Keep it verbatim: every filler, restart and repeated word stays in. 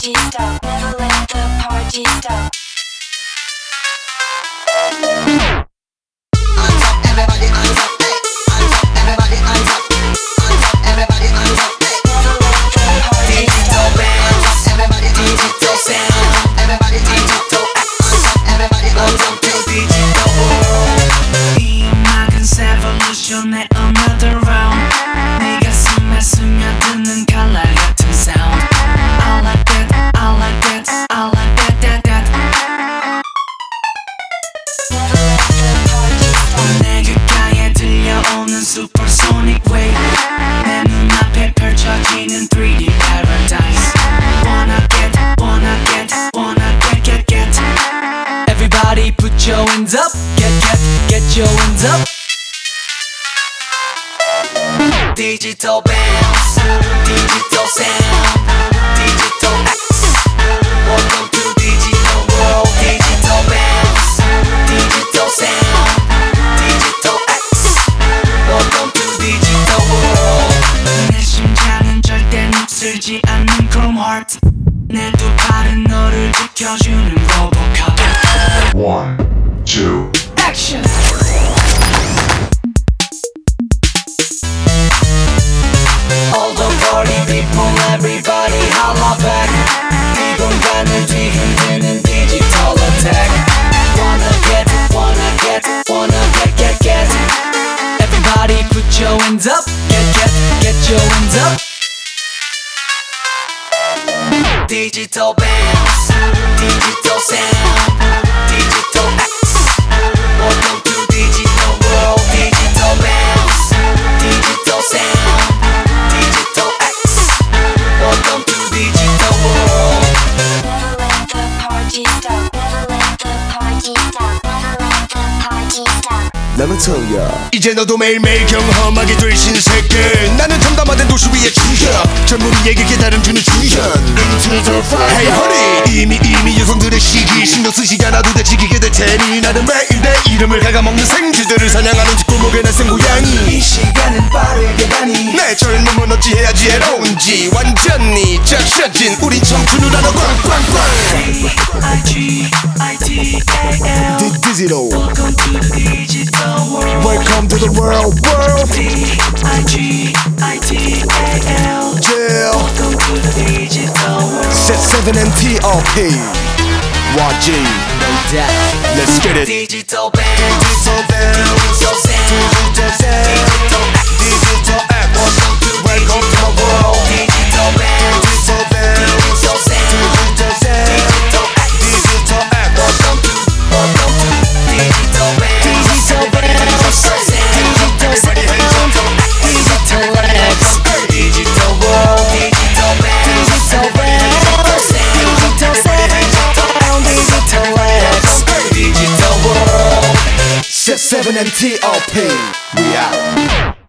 party stop. Never let the party stop. Hands up, everybody, hands up, hey. Hands up, everybody, hands up. Hands up, everybody, hands up, hey. Never let the party Digital stop. bands, everybody, digital sound. Everybody, digital hands up, everybody, hands up to digital world. 이 음악은 revolution의 another round. 네 가슴에 스며드는 칼날 같은 sound. I like that, I like that, I like that, that, that. Never let the party stop. 내 귓가에 들려오는 supersonic wave. 내 눈앞에 펼쳐지는 three D paradise. Wanna get, wanna get, wanna get, get, get. Everybody put your hands up. Get, get, get your hands up. Digital bounce, digital sound, digital X. Welcome to digital world. Digital bounce, digital sound, digital X. Welcome to digital world. 내 심장은 절대 녹슬지 않는 chrome heart. 내 두 팔은 너를 지켜주는 로보캅. One, two. Action. All the party people, everybody holla back. 이 공간을 뒤흔드는 digital attack. Wanna get, wanna get, wanna get, get, get. Everybody put your hands up. Get, get, get your hands up. Digital bounce, digital sound, digital X. Welcome to digital world. Digital bounce, digital sound, digital X. Welcome to digital world. Never let the party stop. Never let the party stop. Never let the party stop. Let me tell ya. 이제 너도 매일매일 경험하게 될 신세계. 나는 탐담화된 도시 위의 주현. 젊은이에게 깨달음 주는 주현. Into the fire. Hey honey, 이미 이미 여성들의 시기 신경 쓰지 않아도 돼 지키게 될 테니. 나는 매일 내 이름을 갉아먹는 생쥐들을 사냥하는 뒷골목의 날쌘 고양이. 이 시간은 빠르게 가니. 내 젊음은 어찌해야지 해로운지 완전히 적셔진 우린 청춘을 하나 꽝꽝꽝. I G I T A L. Digital. Welcome to the digital world. Welcome to the world, world. D I G I T A L. Jail. Welcome to the digital world. Set seven and T R P. Y G. No doubt. Let's get it. Digital band. Digital band. Digital sound. Digital sound. Digital act. Digital act. Welcome to Welcome to my world. Digital band. Digital band. Digital sound. Digital sound. Digital act. Digital act. Welcome to, welcome to digital band. Digital band. Digital sound. Digital sound. Digital X. Digital world. Digital band. Digital band. Digital sound. Digital X. Digital world. Set seven and T R P. We out.